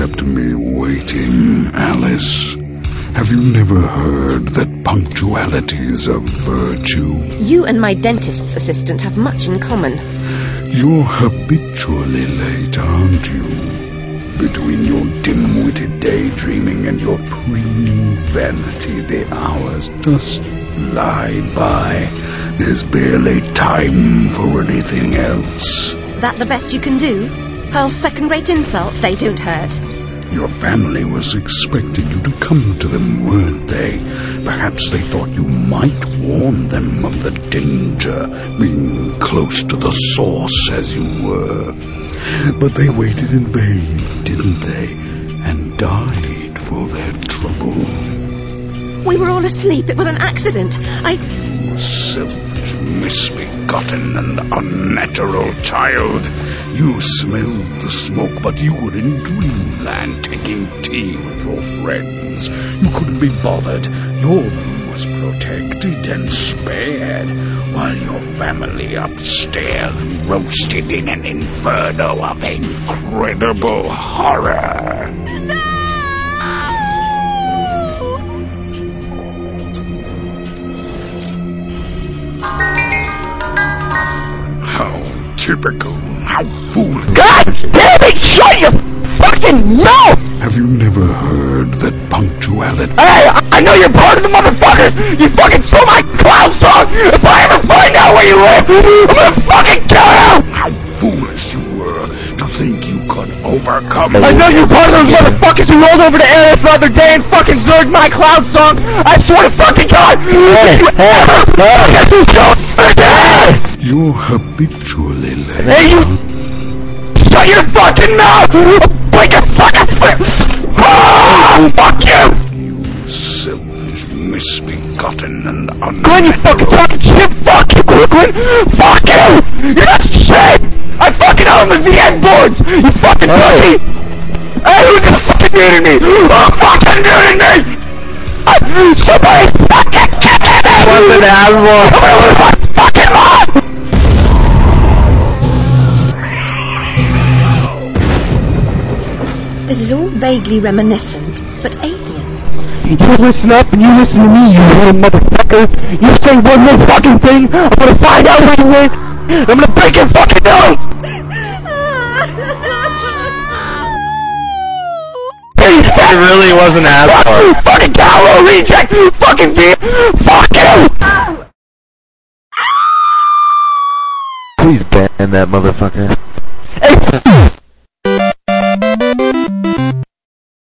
kept me waiting, Alice. Have you never heard that punctuality's a virtue? You and my dentist's assistant have much in common. You're habitually late, aren't you? Between your dim-witted daydreaming and your preening vanity, the hours just fly by. There's barely time for anything else. That the best you can do? Hurl second-rate insults, they don't hurt. Your family was expecting you to come to them, weren't they? Perhaps they thought you might warn them of the danger, being close to the source as you were. But they waited in vain, didn't they? And died for their trouble. We were all asleep. It was an accident. You selfish, misbegotten, and unnatural child. You smelled the smoke, but you were in dreamland taking tea with your friends. You couldn't be bothered. Your room was protected and spared, while your family upstairs roasted in an inferno of incredible horror. How typical. How foolish. God damn it! Shut your fucking mouth! Have you never heard that punctuality... Hey, I know you're part of the motherfuckers! You fucking stole my clown song! If I ever find out where you live, I'm gonna fucking kill you! How foolish you were to think you could overcome... I know you're part of those motherfuckers who rolled over to Alice the other day and fucking zerged my clown song! I swear to fucking God! You're habitually late. Hey, you... Shut your fucking mouth! Break your fucking foot! Oh, fuck you! You selfish, misbegotten, and Glenn, you fucking talking shit! Fuck you, Glenn! Fuck you! You're not shit! I fucking own the VN boards! You fucking pussy! Hey, who's just fucking muting me? Who's fucking muting me? Somebody fucking kill me! What's an animal? Somebody lose my fucking life! This is all vaguely reminiscent, but alien. You listen up and you listen to me, you little motherfucker. You say one little fucking thing, I'm gonna find out where you live, and I'm gonna break your fucking nose! It really was an asshole. Fuck you, fucking Callow reject! Fucking deep! Fuck you! Please ban that motherfucker. Hey,